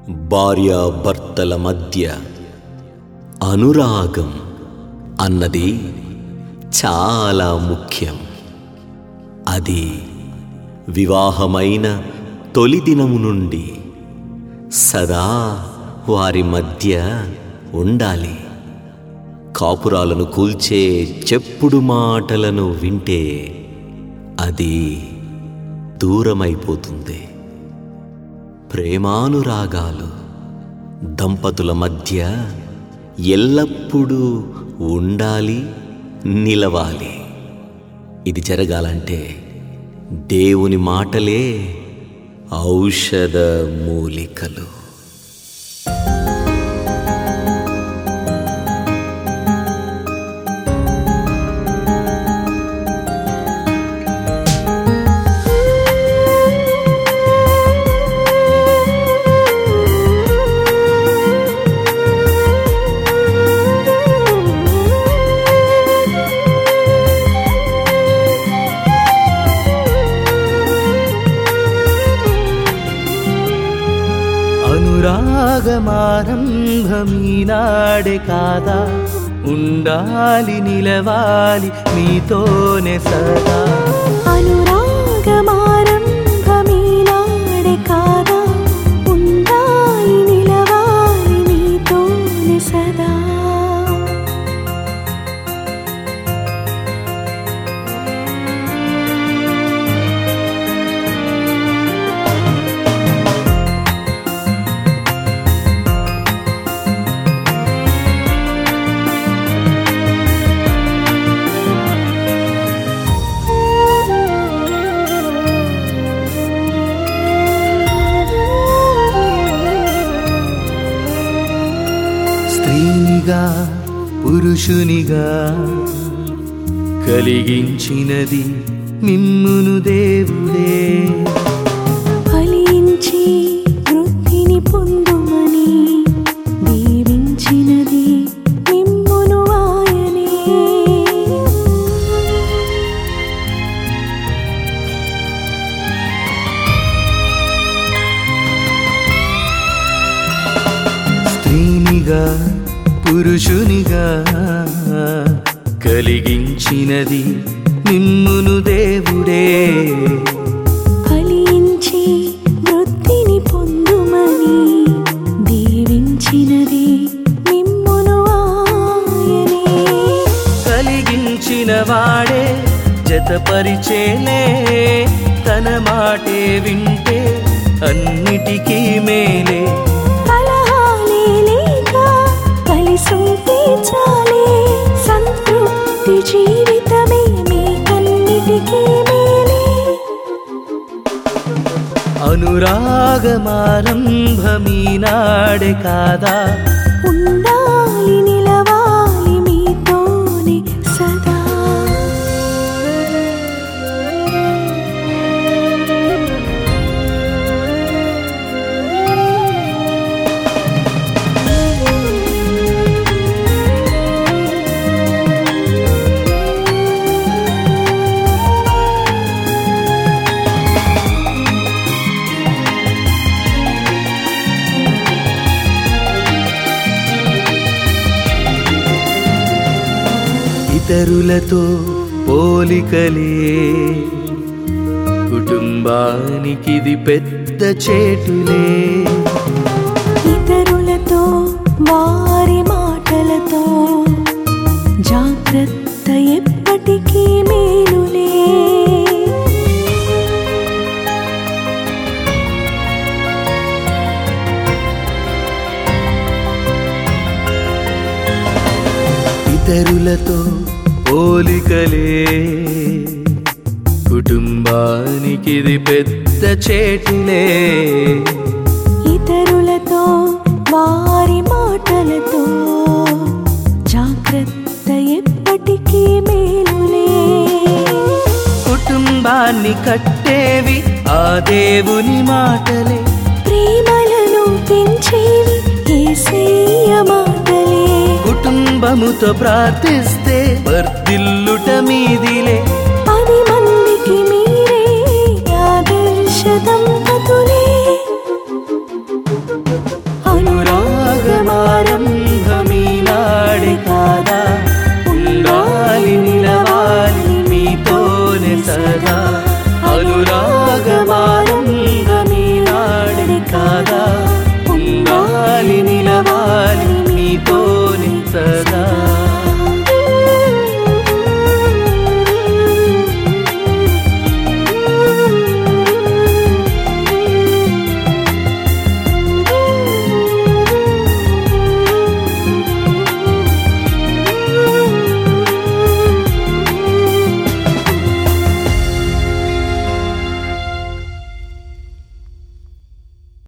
భార్యాభర్తల మధ్య అనురాగం అన్నది చాలా ముఖ్యం. అది వివాహమైన తొలి దినము నుండి సదా వారి మధ్య ఉండాలి. కాపురాలను కూల్చే చెప్పుడు మాటలను వింటే అది దూరమైపోతుంది. ప్రేమానురాగాలు దంపతుల మధ్య ఎల్లప్పుడూ ఉండాలి, నిలవాలి. ఇది జరగాలంటే దేవుని మాటలే ఔషధ మూలికలు. అనురాగమారంభమీనాడే కాదా, ఉండాలి నిలవాలి మీతోనే సదా. అనురాగమారంభమీనాడే కాదా, ఉండాలి నిలవాలి మీతోనే సదా. స్త్రీనిగా పురుషునిగా కలిగించినది మిమ్మును దేవుడే. ఫలించి వృద్ధిని పొందుమని దీవించినది మిమ్మును ఆయనే. స్త్రీనిగా పురుషునిగా కలిగించినది మిమ్మును దేవుడే. ఫలించి వృద్ధిని పొందుమని దీవించినది మిమ్మును ఆయనే. కలిగించిన వాడే జతపరిచేలే, తన మాటే వింటే అన్నిటికీ మేలే. కలహాలే లేక కలిసుంటే చాలే, సంతృప్తి జీవితమే మీకన్నిటికీ మేలే. అనురాగమారంభమీనాడే కాదా, ఉండాలి నిలవాలి మీతోనే సదా. ఇతరులతో పోలికలే కుటుంబానికిది పెద్ద చేటులే. ఇతరులతో వారి మాటలతో జాగ్రత్త ఎప్పటికీ మేలులే. ఇతరులతో పోలికలే కుటుంబానికిది పెద్ద చేటులే. ఇతరులతో వారి మాటలతో జాగ్రత్త ఎప్పటికీ మేలులే. కుటుంబాన్ని కట్టేవి ఆ దేవుని మాటలే, ప్రేమలను పెంచేవి యేసయ్య మాటలే. కుటుంబముతో ప్రార్థిస్తే వర్ధిల్లుట మీదిలే. 10 మందికి మీరే ఆదర్శ దంపతులే. సదా